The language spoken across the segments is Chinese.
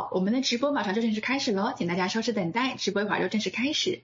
好，我们的直播马上就正式开始了，请大家稍事等待，直播一会儿就正式开始。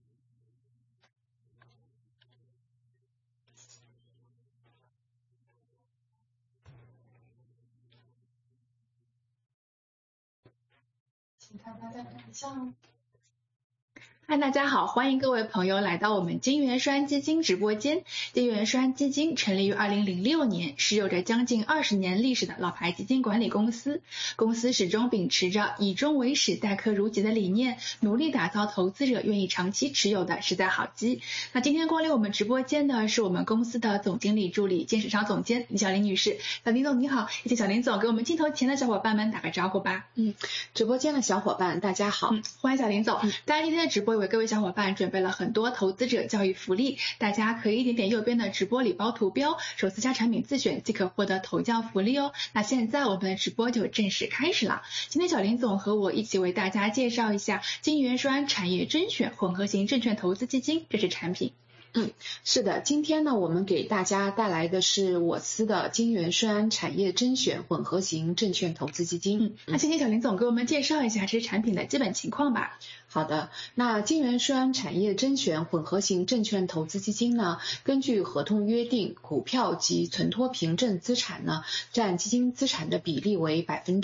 请看大家等一下哦。嗨，大家好，欢迎各位朋友来到我们金元栓基金直播间。金元栓基金成立于2006年，是有着将近20年历史的老牌基金管理公司。公司始终秉持着以终为始、待客如己的理念，努力打造投资者愿意长期持有的实在好基。那今天光临我们直播间的是我们公司的总经理助理兼市场总监李小林女士。小林总你好，也请小林总给我们镜头前的小伙伴们打个招呼吧。 直播间的小伙伴大家好。 欢迎小林总。当然今天的直播为各位小伙伴准备了很多投资者教育福利，大家可以点点右边的直播礼包图标，首次加产品自选即可获得投教福利哦。那现在我们的直播就正式开始了。今天小林总和我一起为大家介绍一下金元栓产业甄选混合型证券投资基金这支产品。 是的，今天呢，我们给大家带来的是我司的金元栓产业甄选混合型证券投资基金。 那先请小林总给我们介绍一下这支产品的基本情况吧。 好的，那金元栓产业甄选混合型证券投资基金呢，根据合同约定，股票及存托凭证资产呢，占基金资产的比例为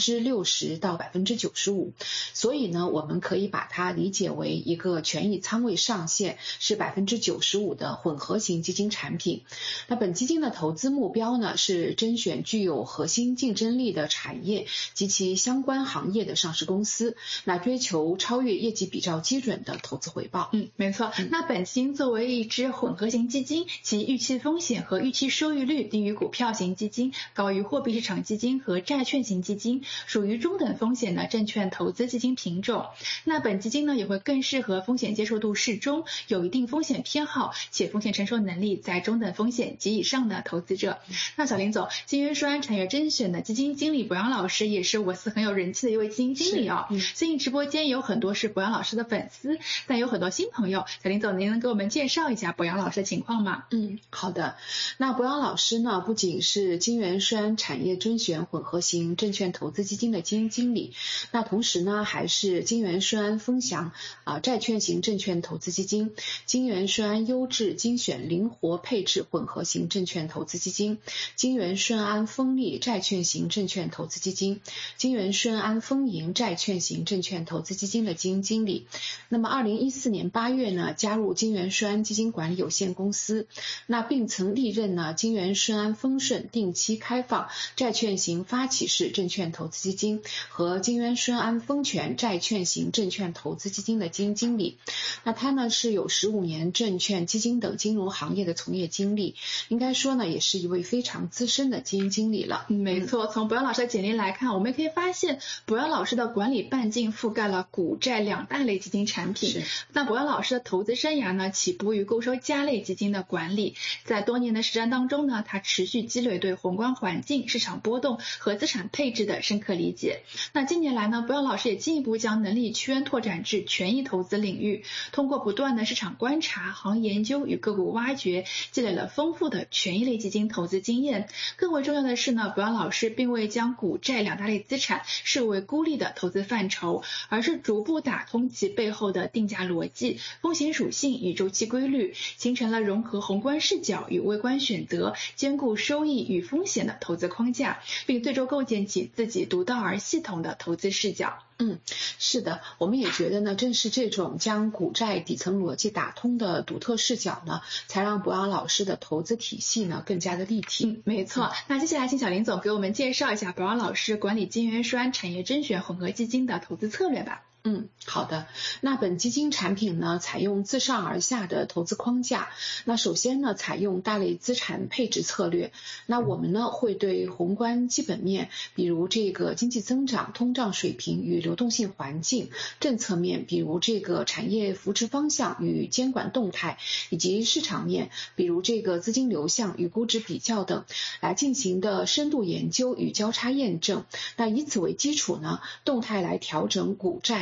60%到95%，所以呢，我们可以把它理解为一个权益仓位上限是95%的混合型基金产品。那本基金的投资目标呢，是甄选具有核心竞争力的产业及其相关行业的上市公司，那追求超越业绩比较基准的投资回报。 没错。那本基金作为一支混合型基金，其预期风险和预期收益率低于股票型基金，高于货币市场基金和债券型基金，属于中等风险的证券投资基金品种。那本基金呢，也会更适合风险接受度适中，有一定风险偏好，且风险承受能力在中等风险及以上的投资者。那小林总，金元栓产业甄选的基金经理博洋老师也是我司很有人气的一位基金经理哦。相信直播间有很多是博洋老师的粉丝，但有很多新朋友。小林总，您能给我们介绍一下博洋老师的情况吗？ 好的。那博洋老师呢，不仅是金元栓产业甄选混合型证券投资基金的基金经理，那同时呢，还是金元栓风翔债券型证券投资基金、金元栓优质精选灵活配置混合型证券投资基金、金元顺安丰利债券型证券投资基金、金元顺安丰盈债券型证券投资基金的基金经理。那么2014年8月呢，加入金元栓基金管理有限公司，那并曾历任呢金元顺安丰顺定期开放债券型发起式证券投资基金和金元顺安丰全债券型证券投资基金的基金经理。那他呢是有15年证券基金等金融行业的从业经历，应该说呢也是一位非常资深的基金经理了。 没错，从博洋老师的简历来看，我们可以发现博洋老师的管理半径覆盖了股债两大类基金产品。那博洋老师的投资生涯呢，起步于购收家类基金的管理，在多年的实战当中呢，他持续积累对宏观环境、市场波动和资产配置的深刻理解。那近年来呢，博洋老师也进一步将能力圈拓展至权益投资领域，通过不断的市场观察、行业研究与个股挖掘，积累了丰富的权益类基金投资经验。更为重要的是呢，博洋老师并未将股债两大类资产视为孤立的投资范畴，而是逐步打通其背后的定价逻辑、风险属性与周期规律，形成了融合宏观视角与微观选择，兼顾收益与风险的投资框架，并最终构建起自己独到而系统的投资视角。 是的，我们也觉得呢，正是这种将股债底层逻辑打通的独特视角呢，才让博洋老师的投资体系呢更加的立体。 没错。那接下来请小林总给我们介绍一下博洋老师管理金元栓产业甄选混合基金的投资策略吧。 好的。那本基金产品呢，采用自上而下的投资框架。那首先呢，采用大类资产配置策略。那我们呢，会对宏观基本面，比如这个经济增长、通胀水平与流动性环境；政策面，比如这个产业扶持方向与监管动态；以及市场面，比如这个资金流向与估值比较等，来进行的深度研究与交叉验证。那以此为基础呢，动态来调整股债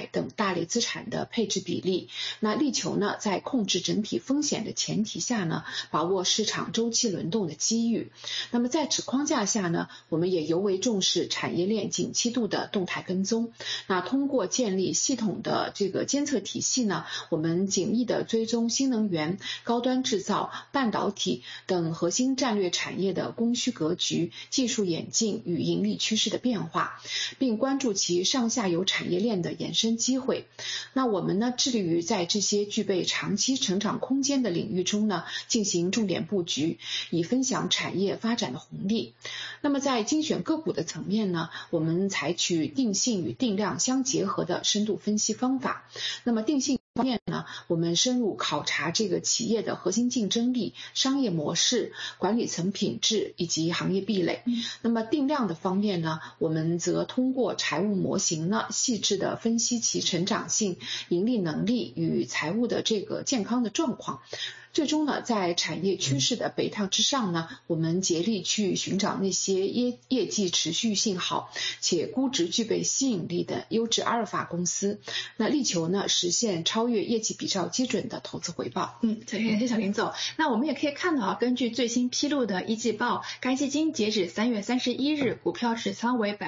等大类资产的配置比例，那力求呢在控制整体风险的前提下呢，把握市场周期轮动的机遇。那么在此框架下呢，我们也尤为重视产业链景气度的动态跟踪。那通过建立系统的这个监测体系呢，我们紧密的追踪新能源、高端制造、半导体等核心战略产业的供需格局、技术演进与盈利趋势的变化，并关注其上下游产业链的衍生机会。那我们呢，致力于在这些具备长期成长空间的领域中呢，进行重点布局，以分享产业发展的红利。那么在精选个股的层面呢，我们采取定性与定量相结合的深度分析方法。那么定性方面呢，我们深入考察这个企业的核心竞争力、商业模式、管理层品质以及行业壁垒。那么定量的方面呢，我们则通过财务模型呢，细致的分析其成长性、盈利能力与财务的这个健康的状况。最终呢，在产业趋势的北套之上呢，我们竭力去寻找那些业绩持续性好且估值具备吸引力的优质阿尔法公司，那力求呢实现超越业绩比照基准的投资回报。 感谢小林总。那我们也可以看到根据最新披露的一季报，该基金截止3月31日，股票持仓为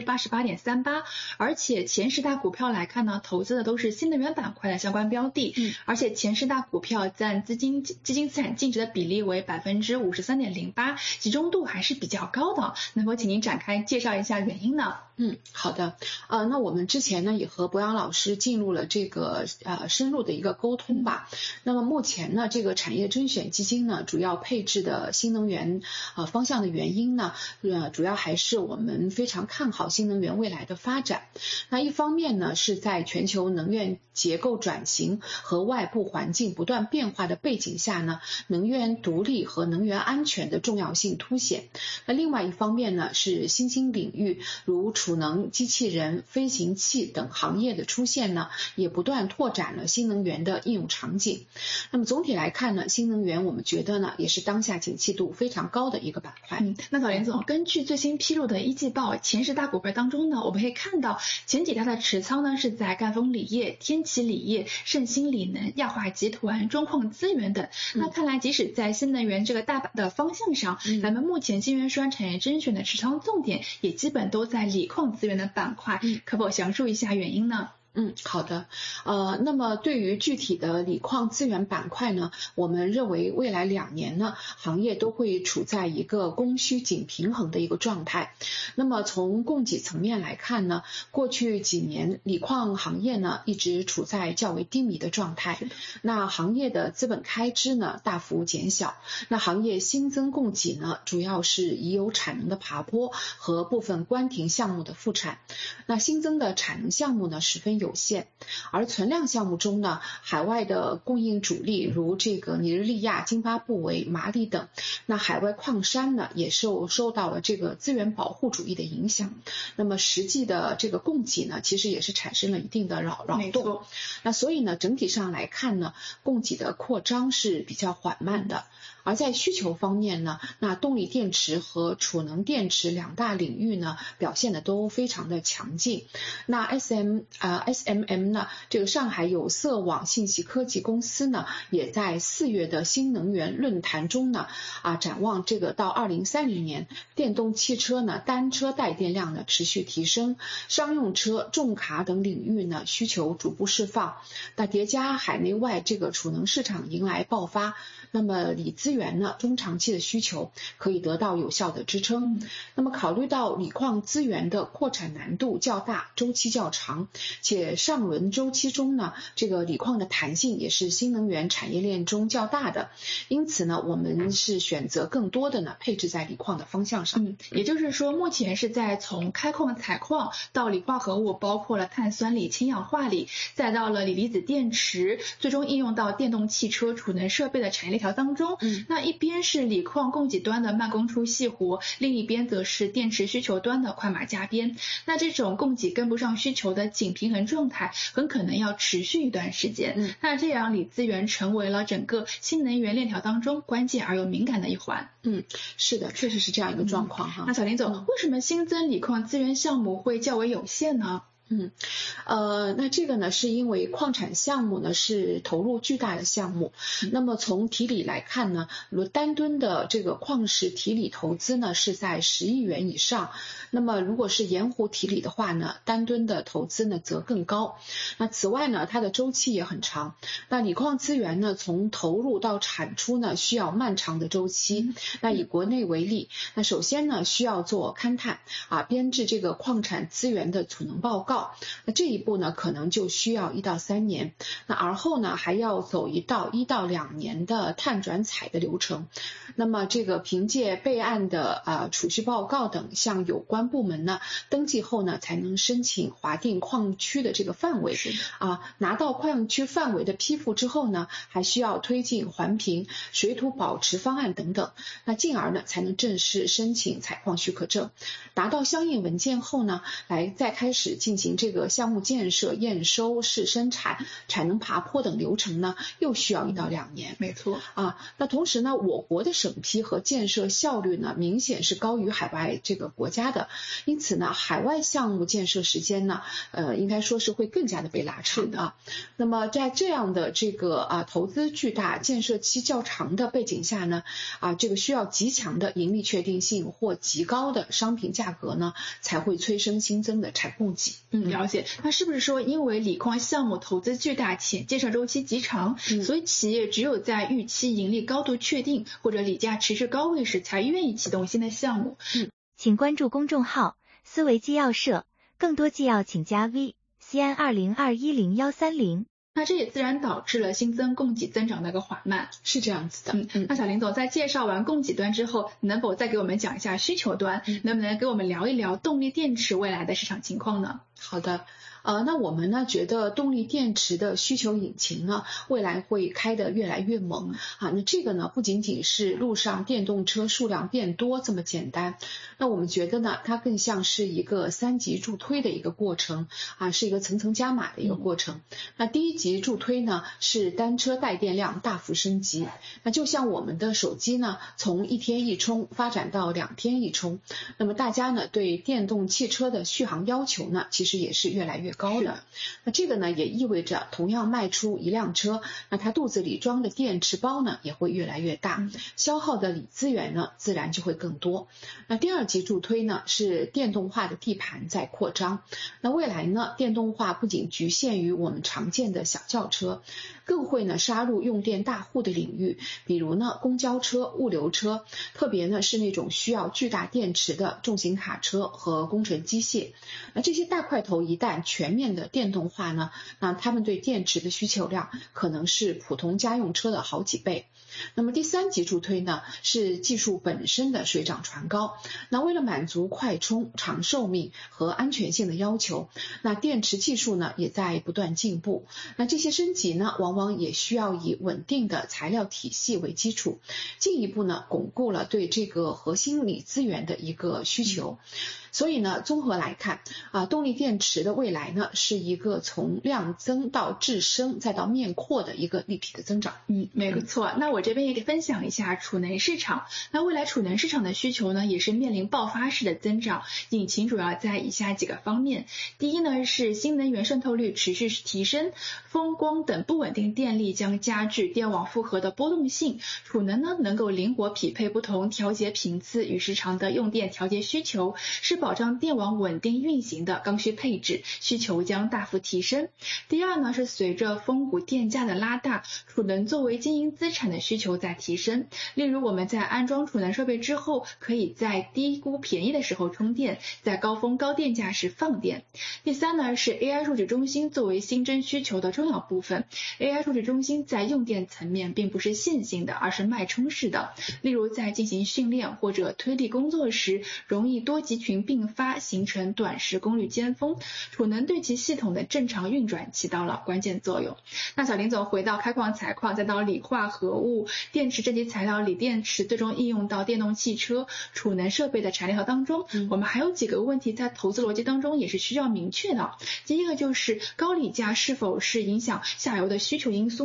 88.38%， 而且前10大股票来看呢，投资的都是新能源板块的相关标的，而且前10大股票占基金资产净值的比例为 53.08%， 集中度还是比较高的。能否请您展开介绍一下原因呢？ 好的。那我们之前呢也和博洋老师进入了这个深入的一个沟通吧。那么目前呢，这个产业甄选基金呢主要配置的新能源方向的原因呢，主要还是我们非常看好新能源未来的发展。那一方面呢，是在全球能源结构转型和外部环境不断变化的背景下呢，能源独立和能源安全的重要性凸显。那另外一方面呢，是新兴领域如储能、机器人、飞行器等行业的出现呢，也不断拓展了新能源的应用场景。那么总体来看呢，新能源我们觉得呢，也是当下景气度非常高的一个板块。 那小林总，根据最新披露的一季报，前10大股票当中呢，我们可以看到前几大的持仓呢是在赣锋锂业、天齐锂业、盛兴锂能、亚化集团、中矿资源等。那看来即使在新能源这个大的方向上，咱们目前晶圆栓产业甄选的持仓重点也基本都在锂矿资源的板块，可否详述一下原因呢？ 好的。那么对于具体的锂矿资源板块呢，我们认为未来2年呢，行业都会处在一个供需紧平衡的一个状态。那么从供给层面来看呢，过去几年锂矿行业呢一直处在较为低迷的状态，那行业的资本开支呢大幅减小，那行业新增供给呢主要是已有产能的爬坡和部分关停项目的复产，那新增的产能项目呢十分有限。而存量项目中呢，海外的供应主力如这个尼日利亚、津巴布韦、马里等，那海外矿山呢也受到了这个资源保护主义的影响，那么实际的这个供给呢其实也是产生了一定的扰动。那所以呢，整体上来看呢，供给的扩张是比较缓慢的。而在需求方面呢，那动力电池和储能电池2大领域呢表现的都非常的强劲。那 SMM 呢，这个上海有色网信息科技公司呢，也在4月的新能源论坛中呢展望这个到2030年，电动汽车呢单车带电量呢持续提升，商用车、重卡等领域呢需求逐步释放，那叠加海内外这个储能市场迎来爆发，那么锂资源呢中长期的需求可以得到有效的支撑。那么考虑到锂矿资源的扩产难度较大，周期较长，且上轮周期中呢，这个锂矿的弹性也是新能源产业链中较大的，因此呢，我们是选择更多的呢配置在锂矿的方向上。 也就是说，目前是在从开矿采矿到锂化合物，包括了碳酸锂、氢氧化锂，再到了锂离子电池，最终应用到电动汽车、储能设备的产业链条当中。那一边是锂矿供给端的慢工出细活，另一边则是电池需求端的快马加鞭。那这种供给跟不上需求的紧平衡状态很可能要持续一段时间。那这样锂资源成为了整个新能源链条当中关键而又敏感的一环。 是的，确实是这样一个状况哈。 那小林总，为什么新增锂矿资源项目会较为有限呢？ 那这个呢，是因为矿产项目呢是投入巨大的项目，那么从提理来看呢，单吨的这个矿石提理投资呢是在10亿元以上，那么如果是盐湖提理的话呢，单吨的投资呢则更高。那此外呢，它的周期也很长，那锂矿资源呢从投入到产出呢需要漫长的周期。那以国内为例，那首先呢需要做勘探编制这个矿产资源的储能报告，那这一步呢可能就需要1到3年，那而后呢还要走1到2年的碳转采的流程。那么这个凭借备案的储蓄报告等向有关部门呢登记后呢，才能申请划定矿区的这个范围。拿到矿区范围的批复之后呢，还需要推进环评、水土保持方案等等，那进而呢才能正式申请采矿许可证。拿到相应文件后呢，再开始进行这个项目建设、验收、试生产、产能爬坡等流程呢，又需要1到2年。 没错那同时呢，我国的审批和建设效率呢，明显是高于海外这个国家的，因此呢，海外项目建设时间呢，应该说是会更加的被拉长的。那么在这样的这个投资巨大、建设期较长的背景下呢，这个需要极强的盈利确定性或极高的商品价格呢，才会催生新增的产供给。 了解。那是不是说，因为锂矿项目投资巨大且建设周期极长，所以企业只有在预期盈利高度确定或者锂价持续高位时，才愿意启动新的项目？ 请关注公众号思维纪要社，更多纪要请加 VCN20210130。 那这也自然导致了新增供给增长的一个缓慢。 是这样子的。 那小林总在介绍完供给端之后，能否再给我们讲一下需求端？能不能给我们聊一聊动力电池未来的市场情况呢？ 好的。那我们呢觉得动力电池的需求引擎呢，未来会开得越来越猛那这个呢不仅仅是路上电动车数量变多这么简单，那我们觉得呢，它更像是一个3级助推的一个过程是一个层层加码的一个过程。那第1级助推呢，是单车带电量大幅升级，那就像我们的手机呢，从1天1充发展到2天1充，那么大家呢对电动汽车的续航要求呢，其实也是越来越高的。那这个呢也意味着同样卖出一辆车，那它肚子里装的电池包呢也会越来越大，消耗的锂资源呢自然就会更多。那第2级助推呢，是电动化的地盘在扩张。那未来呢，电动化不仅局限于我们常见的小轿车，更会呢杀入用电大户的领域，比如呢公交车、物流车，特别呢是那种需要巨大电池的重型卡车和工程机械。那这些大块头一旦全面的电动化呢，那他们对电池的需求量可能是普通家用车的好几倍。那么第3级助推呢，是技术本身的水涨船高。那为了满足快充、长寿命和安全性的要求，那电池技术呢也在不断进步。那这些升级呢，往往也需要以稳定的材料体系为基础，进一步呢巩固了对这个核心锂资源的一个需求。所以呢，综合来看动力电池的未来呢，是一个从量增到质升再到面扩的一个立体的增长。 没错。那我这边也给分享一下储能市场。那未来储能市场的需求呢，也是面临爆发式的增长，引擎主要在以下几个方面。第一呢，是新能源渗透率持续提升，风光等不稳定电力将加剧电网负荷的波动性，储能呢能够灵活匹配不同调节频次与时长的用电调节需求，是保障电网稳定运行的刚需配置，需求将大幅提升。第二呢，是随着峰谷电价的拉大，储能作为经营资产的需求在提升。例如我们在安装储能设备之后，可以在低估便宜的时候充电，在高峰高电价时放电。第三呢，是 AI 数据中心作为新增需求的重要部分。AI 数据中心在用电层面并不是线性的，而是脉冲式的。例如在进行训练或者推力工作时，容易多集群并发，形成短时功率尖峰，储能对其系统的正常运转起到了关键作用。那小林总回到开矿采矿，再到锂化合物、电池这些材料、锂电池最终应用到电动汽车、储能设备的产业链当中，我们还有几个问题在投资逻辑当中也是需要明确的。第一个就是高锂价是否是影响下游的需求因素呢？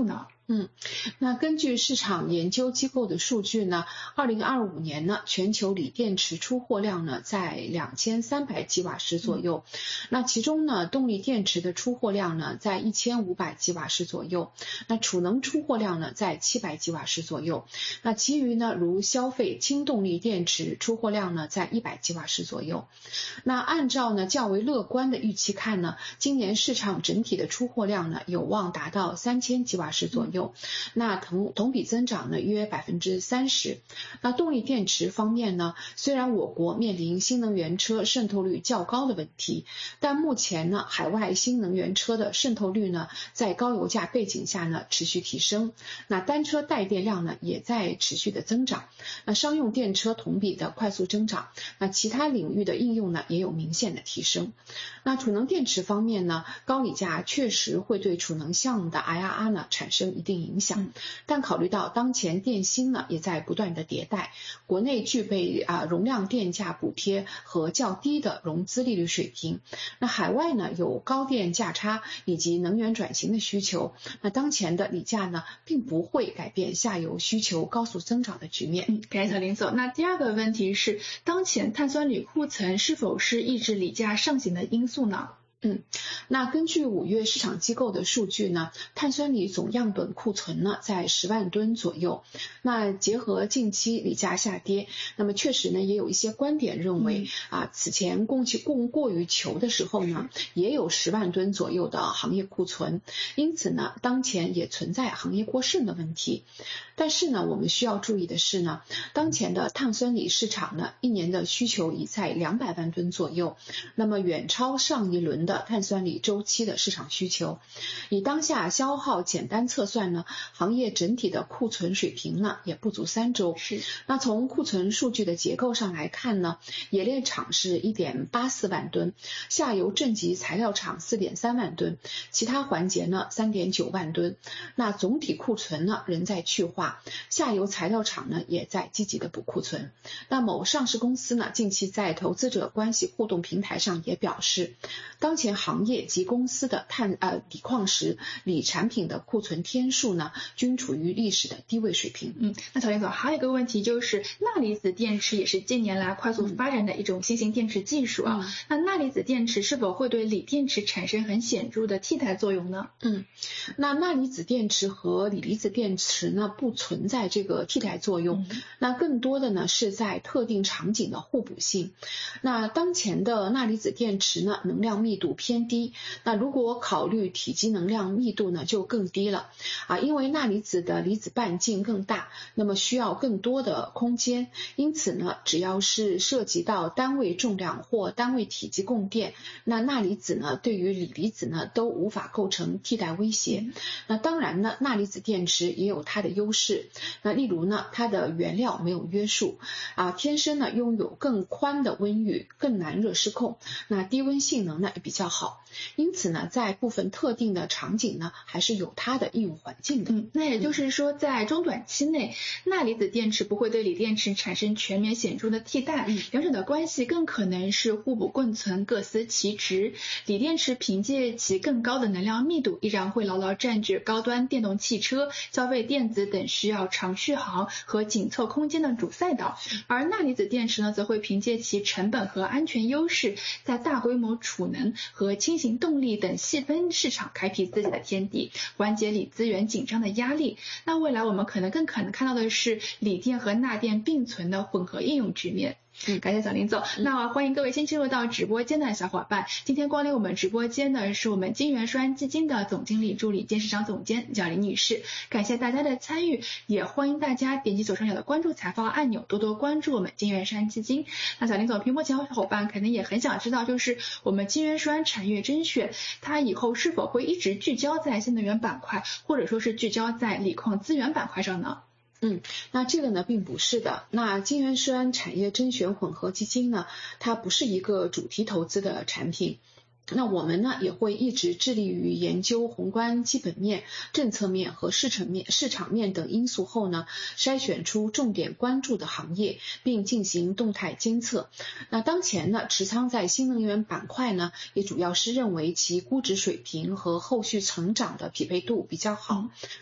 那根据市场研究机构的数据呢，2025年呢，全球锂电池出货量呢在2300吉瓦时左右，那其中呢，动力电池的出货量呢在1500吉瓦时左右，那储能出货量呢在700吉瓦时左右，那其余呢，如消费轻动力电池出货量呢在100吉瓦时左右。那按照呢较为乐观的预期看呢，今年市场整体的出货量呢有望达到3000吉瓦时左右，那同比增长呢约30%。那动力电池方面呢，虽然我国面临新能源车渗透率较高的问题，但目前呢，海外新能源车的渗透率呢，在高油价背景下呢持续提升。那单车带电量呢也在持续的增长。那商用电车同比的快速增长，那其他领域的应用呢也有明显的提升。那储能电池方面呢，高锂价确实会对储能项目的 IRR 呢产生一定影响，但考虑到当前电芯呢也在不断的迭代，国内具备容量电价补贴和较低的融资利率水平，那海外呢有高电价差以及能源转型的需求，那当前的锂价呢并不会改变下游需求高速增长的局面。 感谢小林总。那第二个问题是，当前碳酸锂库存是否是抑制锂价上行的因素呢？ 那根据5月市场机构的数据呢，碳酸锂总样本库存呢在10万吨左右。那结合近期锂价下跌，那么确实呢也有一些观点认为此前供过于求的时候呢，也有10万吨左右的行业库存，因此呢当前也存在行业过剩的问题。但是呢我们需要注意的是呢，当前的碳酸锂市场呢一年的需求已在200万吨左右，那么远超上一轮的碳酸锂周期的市场需求。以当下消耗简单测算呢，行业整体的库存水平呢也不足3周。那从库存数据的结构上来看呢，冶炼厂是 1.84 万吨，下游正极材料厂 4.3 万吨，其他环节呢 3.9 万吨。那总体库存呢仍在去化，下游材料厂呢也在积极的补库存。那某上市公司呢近期在投资者关系互动平台上也表示，当前行业及公司的锂矿石、锂产品的库存天数呢均处于历史的低位水平。 那小林总，还有一个问题就是钠离子电池也是近年来快速发展的一种新型电池技术那钠离子电池是否会对锂电池产生很显著的替代作用呢？ 那钠离子电池和锂离子电池呢不存在这个替代作用，那更多的呢是在特定场景的互补性。那当前的钠离子电池呢能量密度偏低，那如果考虑体积能量密度呢就更低了因为钠离子的离子半径更大，那么需要更多的空间，因此呢只要是涉及到单位重量或单位体积供电，那钠离子呢对于锂离子呢都无法构成替代威胁。那当然呢，钠离子电池也有它的优势，那例如呢它的原料没有约束天生呢拥有更宽的温域，更难热失控，那低温性能呢也比较好，因此呢在部分特定的场景呢还是有它的应用环境的。 那也就是说在中短期内，钠离子电池不会对锂电池产生全面显著的替代，两者的关系更可能是互补共存，各司其职。锂电池凭借其更高的能量密度，依然会牢牢占据高端电动汽车、消费电子等需要长续航和紧凑空间的主赛道，而钠离子电池呢则会凭借其成本和安全优势，在大规模储能和轻型动力等细分市场开辟自己的天地，缓解锂资源紧张的压力。那未来我们更可能看到的是锂电和钠电并存的混合应用局面。感谢小林总。那欢迎各位新进入到直播间的小伙伴，今天光临我们直播间的是我们金元栓基金的总经理助理兼市场总监叫林女士，感谢大家的参与，也欢迎大家点击左上角的关注财报按钮，多多关注我们金元栓基金。那小林总，屏幕前小伙伴可能也很想知道，就是我们金元栓产业甄选它以后是否会一直聚焦在新能源板块，或者说是聚焦在锂矿资源板块上呢？ 那这个呢并不是的。那金元栓产业甄选混合基金呢，它不是一个主题投资的产品。那我们呢也会一直致力于研究宏观基本面、政策面和市场面等因素后呢，筛选出重点关注的行业，并进行动态监测。那当前呢，持仓在新能源板块呢，也主要是认为其估值水平和后续成长的匹配度比较好。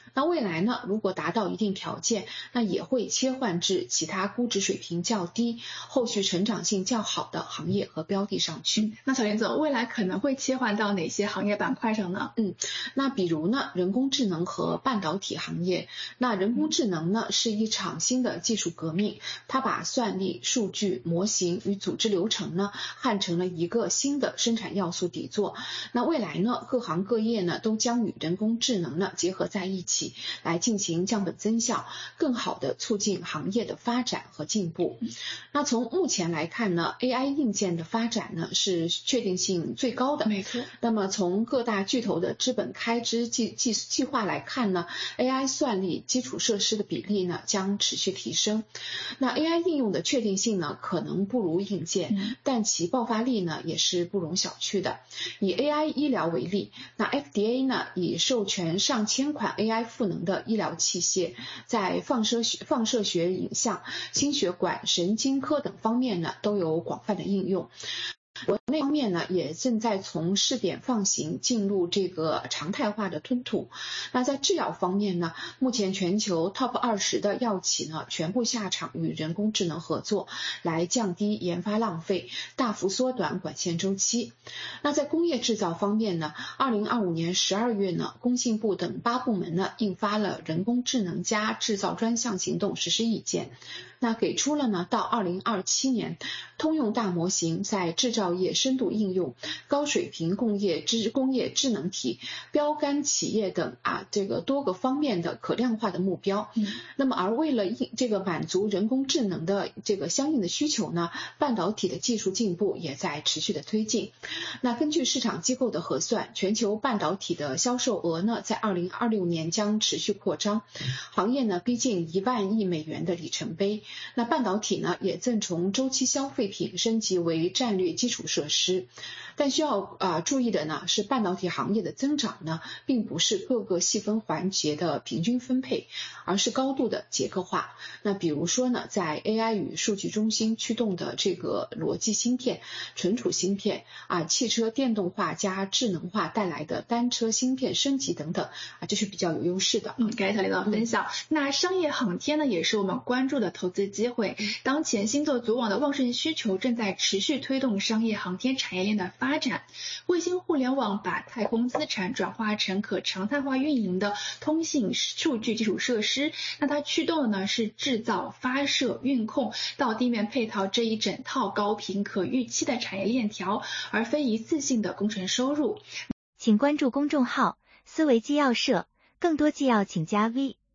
那未来呢，如果达到一定条件，那也会切换至其他估值水平较低、后续成长性较好的行业和标的上去。 那小林总，未来可能会切换到哪些行业板块上呢？ 那比如呢，人工智能和半导体行业。那人工智能呢，是一场新的技术革命，它把算力、数据、模型与组织流程呢，焊成了一个新的生产要素底座。那未来呢，各行各业呢，都将与人工智能呢结合在一起，来进行降本增效，更好的促进行业的发展和进步。那从目前来看呢， AI 硬件的发展呢，是确定性最高的。 没错。 那么从各大巨头的资本开支计划来看呢， AI 算力基础设施的比例呢将持续提升。那 AI 应用的确定性呢可能不如硬件，但其爆发力呢也是不容小觑的。以 AI 医疗为例，那 FDA 呢已授权上千款 AI 赋能的医疗器械，在放射学影像、心血管、神经科等方面呢都有广泛的应用。国内方面呢，也正在从试点放行进入这个常态化的吞吐。那在制药方面呢，目前全球 Top 20的药企呢，全部下场与人工智能合作，来降低研发浪费，大幅缩短管线周期。那在工业制造方面呢，2025年12月呢，工信部等8部门呢，印发了人工智能加制造专项行动实施意见。那给出了呢，到2027年，通用大模型在制造业深度应用、高水平工业智能体、标杆企业等这个多个方面的可量化的目标。那么而为了这个满足人工智能的这个相应的需求呢，半导体的技术进步也在持续的推进。那根据市场机构的核算，全球半导体的销售额呢，在2026年将持续扩张，行业呢逼近1万亿美元的里程碑。那半导体呢，也正从周期消费品升级为战略基础设施。但需要注意的呢是，半导体行业的增长呢，并不是各个细分环节的平均分配，而是高度的结构化。那比如说呢，在 AI 与数据中心驱动的这个逻辑芯片、存储芯片汽车电动化加智能化带来的单车芯片升级等等这是比较有优势的。 感谢小领导分享。那商业航天呢，也是我们关注的投资机会。当前星座组网的旺盛需求正在持续推动商业航天产业链的发展。卫星互联网把太空资产转化成可常态化运营的通信数据基础设施，那它驱动的呢是制造、发射、运控到地面配套这一整套高频可预期的产业链条，而非一次性的工程收入。 请关注公众号思维纪要社，更多纪要请加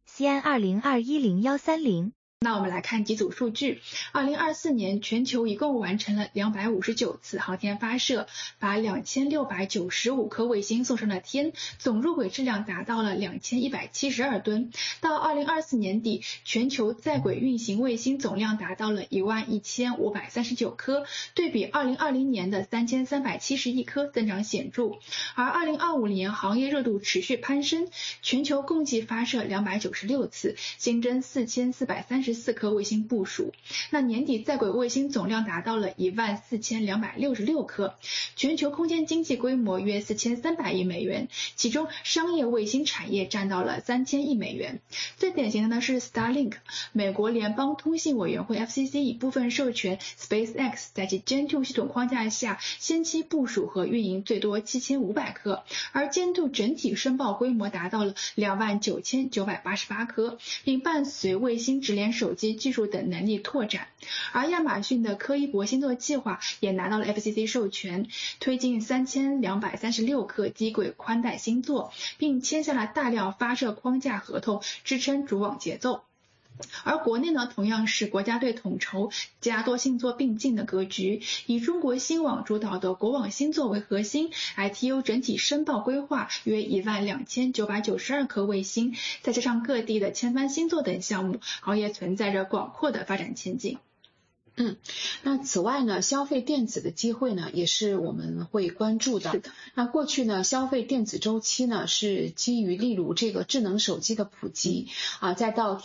VCN20210130。 那我们来看几组数据。2024年全球一共完成了259次航天发射，把2695颗卫星送上了天，总入轨质量达到了2172吨。到2024年底，全球在轨运行卫星总量达到了11539颗，对比2020年的3371颗增长显著。而2025年行业热度持续攀升，全球共计发射296次，新增4434颗卫星部署。那年底在轨卫星总量达到了14266颗，全球空间经济规模约4300亿美元，其中商业卫星产业占到了3000亿美元。最典型的呢是 Starlink， 美国联邦通信委员会 FCC 以部分授权 SpaceX 在其 Gen2 系统框架下先期部署和运营最多7500颗，而Gen2 整体申报规模达到了29988颗，并伴随卫星直连手机技术等能力拓展。而亚马逊的柯伊伯星座计划也拿到了 FCC 授权，推进3236颗低轨宽带星座，并签下了大量发射框架合同，支撑主网节奏。而国内呢，同样是国家队统筹加多星座并进的格局，以中国新网主导的国网星座为核心 ，ITU 整体申报规划约12992颗卫星，再加上各地的前端星座等项目，行业存在着广阔的发展前景。 那此外呢，消费电子的机会呢，也是我们会关注的。那过去呢，消费电子周期呢是基于例如这个智能手机的普及再到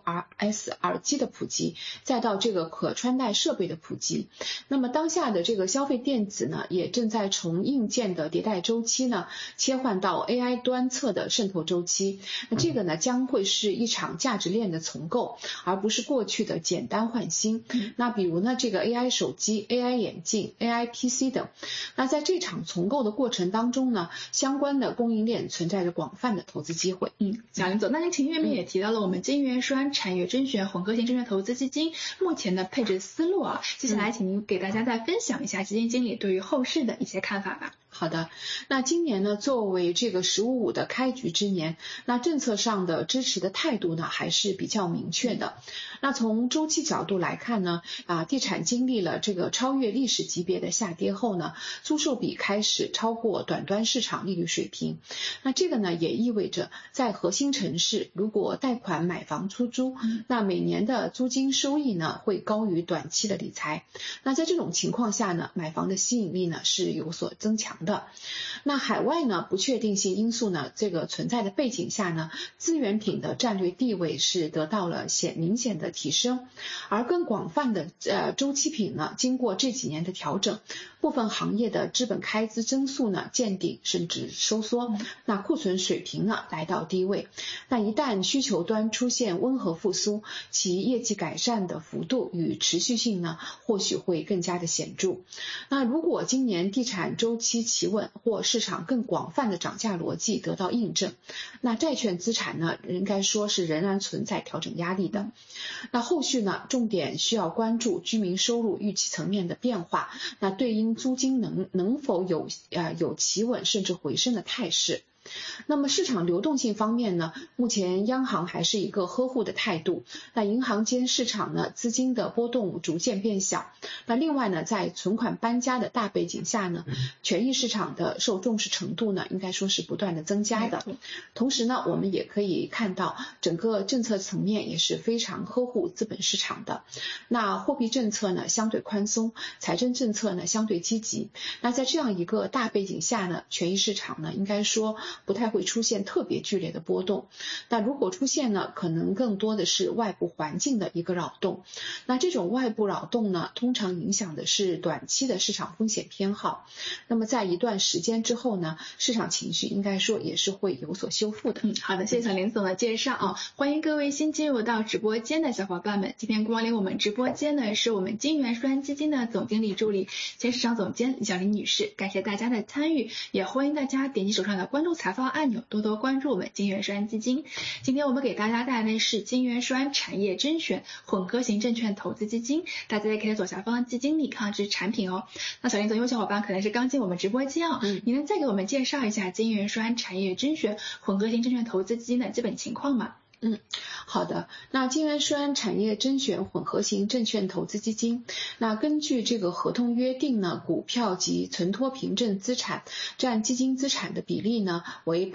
TWS 耳机的普及，再到这个可穿戴设备的普及。那么当下的这个消费电子呢，也正在从硬件的迭代周期呢，切换到 AI 端侧的渗透周期。那这个呢，将会是一场价值链的重构，而不是过去的简单换新。那比如呢，这个 AI 手机、AI 眼镜、AI PC 等。那在这场重构的过程当中呢，相关的供应链存在着广泛的投资机会。 小林总，那您前面也提到了我们金元栓产业甄选混合型证券投资基金目前的配置思路接下来请您给大家再分享一下基金经理对于后市的一些看法吧。 好的，那今年呢，作为这个“15+5”的开局之年，那政策上的支持的态度呢，还是比较明确的。那从周期角度来看呢，地产经历了这个超越历史级别的下跌后呢，租售比开始超过短端市场利率水平。那这个呢，也意味着在核心城市，如果贷款买房出租，那每年的租金收益呢，会高于短期的理财。那在这种情况下呢，买房的吸引力呢，是有所增强的。那海外呢，不确定性因素呢，这个存在的背景下呢，资源品的战略地位是得到了明显的提升，而更广泛的周期品呢，经过这几年的调整，部分行业的资本开支增速呢见顶甚至收缩，那库存水平呢来到低位。那一旦需求端出现温和复苏，其业绩改善的幅度与持续性呢，或许会更加的显著。那如果今年地产周期企稳或市场更广泛的涨价逻辑得到印证，那债券资产呢，应该说是仍然存在调整压力的。那后续呢，重点需要关注居民收入预期层面的变化，那对应租金能否有企稳甚至回升的态势。那么市场流动性方面呢，目前央行还是一个呵护的态度，那银行间市场呢，资金的波动逐渐变小。那另外呢，在存款搬家的大背景下呢，权益市场的受重视程度呢，应该说是不断的增加的。同时呢，我们也可以看到整个政策层面也是非常呵护资本市场的。那货币政策呢相对宽松，财政政策呢相对积极。那在这样一个大背景下呢，权益市场呢应该说不太会出现特别剧烈的波动。那如果出现呢，可能更多的是外部环境的一个扰动。那这种外部扰动呢，通常影响的是短期的市场风险偏好。那么在一段时间之后呢，市场情绪应该说也是会有所修复的。 好的，谢谢小林总的介绍欢迎各位新进入到直播间的小伙伴们，今天光临我们直播间呢，是我们金元栓基金的总经理助理前市场总监李小林女士，感谢大家的参与，也欢迎大家点击手上的关注财报按钮，多多关注我们金元栓基金。今天我们给大家带来的是金元栓产业甄选混合型证券投资基金，大家也可以左下方基金里看这产品那小林总，有小伙伴可能是刚进我们直播间你能再给我们介绍一下金元栓产业甄选混合型证券投资基金的基本情况吗？ 好的。那金元栓产业甄选混合型证券投资基金，那根据这个合同约定呢，股票及存托凭证资产占基金资产的比例呢为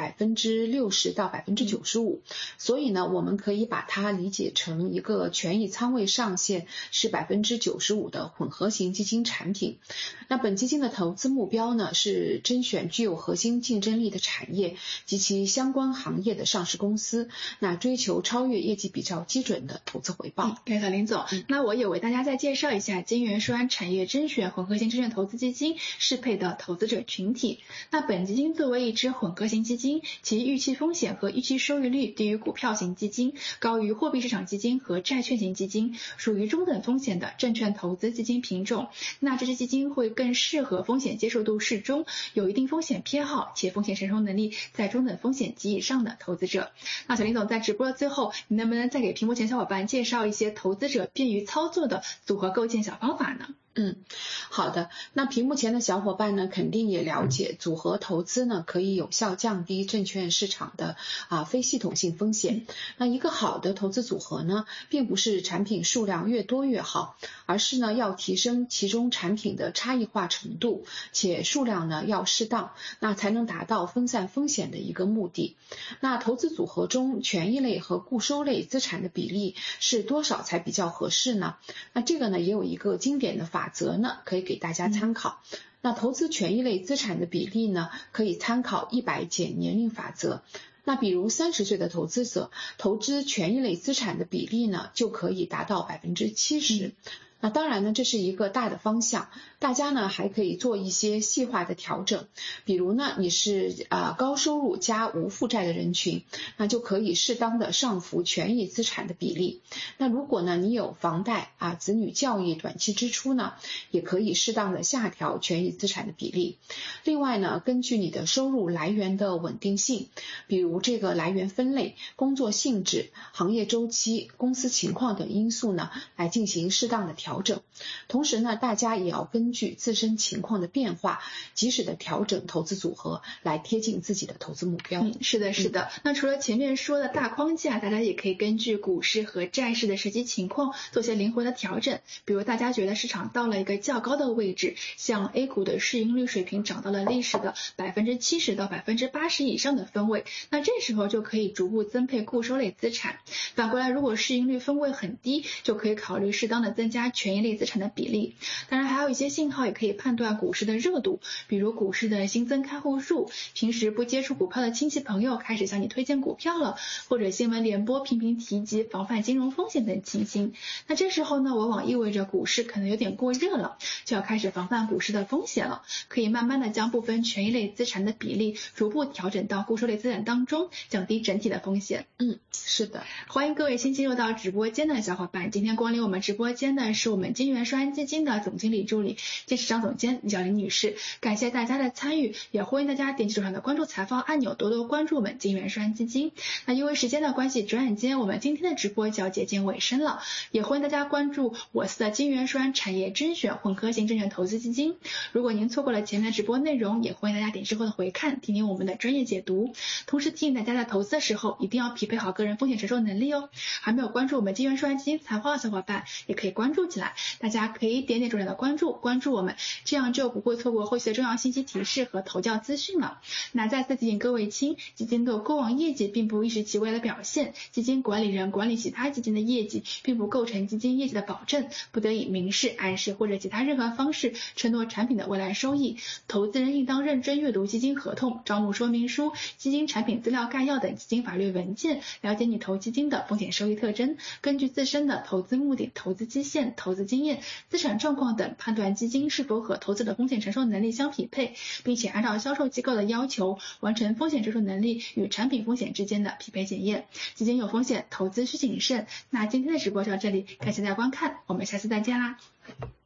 60%到95%，所以呢，我们可以把它理解成一个权益仓位上限是95%的混合型基金产品。那本基金的投资目标呢是甄选具有核心竞争力的产业及其相关行业的上市公司，那追求超越业绩比较基准的投资回报。 感谢小林总。那我也为大家再介绍一下金元栓产业甄选混合型证券投资基金适配的投资者群体。那本基金作为一支混合型基金，其预期风险和预期收益率低于股票型基金，高于货币市场基金和债券型基金，属于中等风险的证券投资基金品种。那这支基金会更适合风险接受度适中，有一定风险偏好且风险承受能力在中等风险及以上的投资者。那小林总在直播的最后，你能不能再给屏幕前小伙伴介绍一些投资者便于操作的组合构建小方法呢？ 好的。那屏幕前的小伙伴呢，肯定也了解组合投资呢可以有效降低证券市场的非系统性风险。那一个好的投资组合呢，并不是产品数量越多越好，而是呢要提升其中产品的差异化程度，且数量呢要适当，那才能达到分散风险的一个目的。那投资组合中权益类和固收类资产的比例是多少才比较合适呢？那这个呢也有一个经典的法则呢，可以给大家参考。那投资权益类资产的比例呢，可以参考100减年龄法则。那比如30岁的投资者投资权益类资产的比例呢，就可以达到70%。那当然呢，这是一个大的方向，大家呢还可以做一些细化的调整。比如呢，你是高收入加无负债的人群，那就可以适当的上浮权益资产的比例。那如果呢你有房贷子女教育短期支出呢，也可以适当的下调权益资产的比例。另外呢，根据你的收入来源的稳定性，比如这个来源分类、工作性质、行业周期、公司情况等因素呢，来进行适当的调整。同时呢，大家也要根据自身情况的变化，及时的调整投资组合，来贴近自己的投资目标。 是的。那除了前面说的大框架，大家也可以根据股市和债市的实际情况做些灵活的调整。比如大家觉得市场到了一个较高的位置，像 A 股的市盈率水平涨到了历史的70%到80%以上的分位，那这时候就可以逐步增配固收类资产。反过来，如果市盈率分位很低，就可以考虑适当的增加权益类资产的比例。当然还有一些信号也可以判断股市的热度，比如股市的新增开户数，平时不接触股票的亲戚朋友开始向你推荐股票了，或者新闻联播频频提及防范金融风险等情形。那这时候呢，往往意味着股市可能有点过热了，就要开始防范股市的风险了。可以慢慢的将部分权益类资产的比例逐步调整到固收类资产当中，降低整体的风险。 是的。 欢迎各位新进入到直播间的小伙伴，今天光临我们直播间的是我们金元栓基金的总经理助理兼市场总监李小林女士，感谢大家的参与，也欢迎大家点击手上的关注财放按钮，多多关注我们金元栓基金。那因为时间的关系，转眼间我们今天的直播就要接近尾声了，也欢迎大家关注我司的金元栓产业甄选混合型证券投资基金。如果您错过了前面的直播内容，也欢迎大家点之后的回看，听听我们的专业解读。同时提醒大家在投资的时候一定要匹配好个人风险承受能力哦。还没有关注我们金元栓基金财报的小伙伴也可以关注起来，大家可以点重点的关注我们，这样就不会错过后续的重要信息提示和投教资讯了。那再次提醒各位亲，基金的过往业绩并不一时其未来的表现，基金管理人管理其他基金的业绩并不构成基金业绩的保证，不得以明示、暗示或者其他任何方式承诺产品的未来收益。投资人应当认真阅读基金合同、招募说明书、基金产品资料概要等基金法律文件，了解你投基金的风险收益特征，根据自身的投资目的、投资基线、投资经验、资产状况等，判断基金是否和投资的风险承受能力相匹配，并且按照销售机构的要求完成风险承受能力与产品风险之间的匹配检验。基金有风险，投资需谨慎。那今天的直播就到这里，感谢大家观看，我们下次再见啦。